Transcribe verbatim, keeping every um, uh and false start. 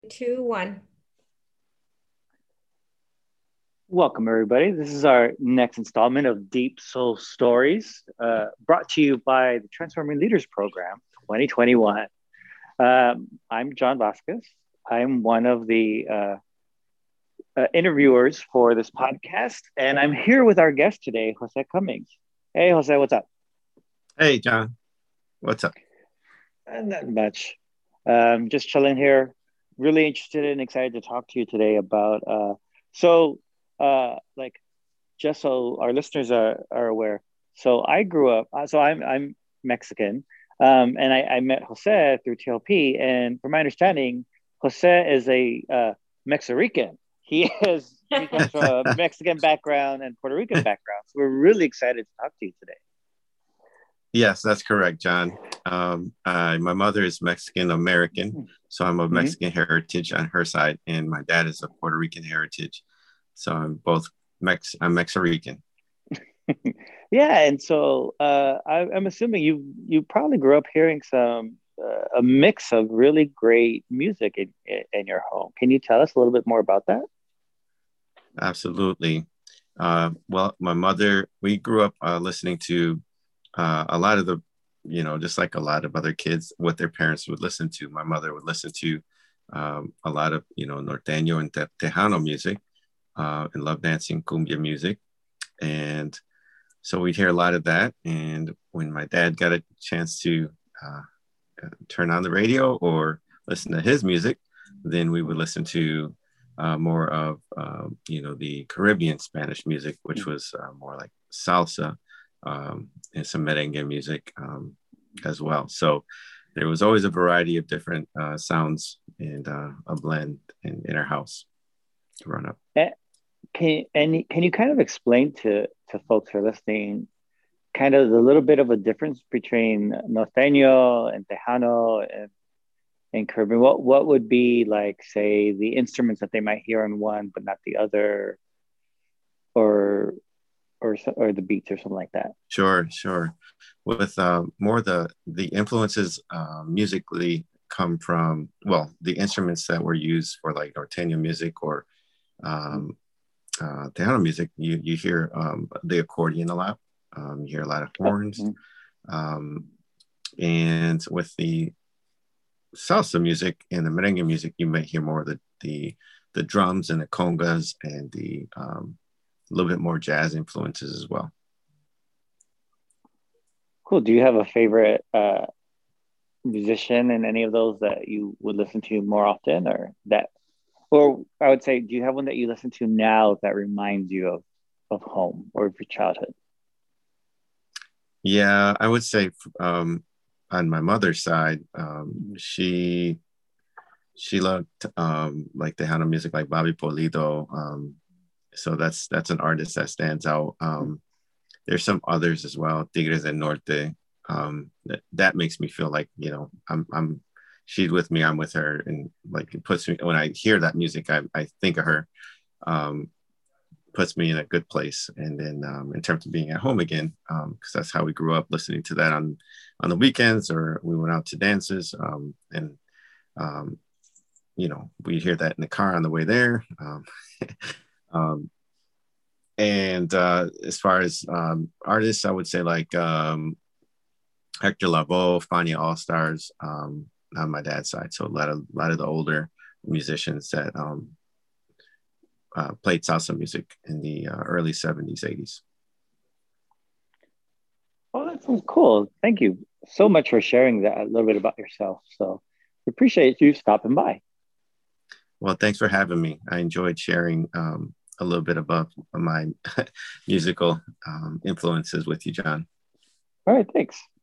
Two, one. Welcome, everybody. This is our next installment of Deep Soul Stories, uh, brought to you by the Transforming Leaders Program twenty twenty-one. Um, I'm John Vasquez. I'm one of the uh, uh, interviewers for this podcast, and I'm here with our guest today, Jose Cummings. Hey, Jose, what's up? Hey, John. What's up? Uh, not much. Um, just chilling here. Really interested and excited to talk to you today about. Uh, so, uh, like, just so our listeners are, are aware. So I grew up. uh, So I'm I'm Mexican, um, and I, I met Jose through T L P. And from my understanding, Jose is a uh, Mexican. He is he comes from a Mexican background and Puerto Rican background. So we're really excited to talk to you today. Yes, that's correct, John. Um, uh, my mother is Mexican American, so I'm of Mhm. Mexican heritage on her side, and my dad is of Puerto Rican heritage. So I'm both Mex. I'm Mexican. Yeah, and so uh, I, I'm assuming you you probably grew up hearing some uh, a mix of really great music in, in in your home. Can you tell us a little bit more about that? Absolutely. Uh, well, my mother, we grew up uh, listening to uh, a lot of the, you know, just like a lot of other kids, what their parents would listen to. My mother would listen to um, a lot of, you know, norteño and te- tejano music, uh, and love dancing cumbia music. And so we'd hear a lot of that. And when my dad got a chance to uh, turn on the radio or listen to his music, then we would listen to uh, more of, um, you know, the Caribbean Spanish music, which was uh, more like salsa, um, and some merengue music, um, as well. So there was always a variety of different uh, sounds and uh, a blend in, in our house to run up. Eh, Can and can you kind of explain to to folks who are listening kind of the little bit of a difference between norteño and tejano and and Caribbean? What what would be like, say, the instruments that they might hear on one but not the other, or or so- or the beats or something like that? Sure, sure. With uh, more the the influences uh, musically come from, well, the instruments that were used for like norteño music or um, uh, Tejano music. You you hear um, the accordion a lot. Um, you hear a lot of Oh, horns, mhm. um, and with the salsa music and the merengue music, you might hear more of the the the drums and the congas and the um, a little bit more jazz influences as well. Cool. Do you have a favorite uh, musician in any of those that you would listen to more often, or that, or I would say, do you have one that you listen to now that reminds you of of home or of your childhood? Yeah, I would say um, on my mother's side, um, Mhm. she she loved um, like Tejano music, like Bobby Polido. Um, so that's that's an artist that stands out. Um, there's some others as well, Tigres del Norte. Um, that, that makes me feel like, you know, I'm I'm she's with me, I'm with her, and like it puts me when I hear that music, I I think of her. Um, puts me in a good place. And then um, in terms of being at home again, because um, that's how we grew up listening to that on on the weekends, or we went out to dances, um, and um, you know, we hear that in the car on the way there. Um, um, and uh, as far as um, artists, I would say like um, Hector Lavoe, Fania All Stars, um, on my dad's side. So a lot of a lot of the older musicians that um, uh, played salsa music in the uh, early seventies, eighties. Oh, that sounds cool. Thank you so much for sharing that a little bit about yourself. So we appreciate you stopping by. Well, thanks for having me. I enjoyed sharing um, a little bit about my musical um, influences with you, John. All right, thanks.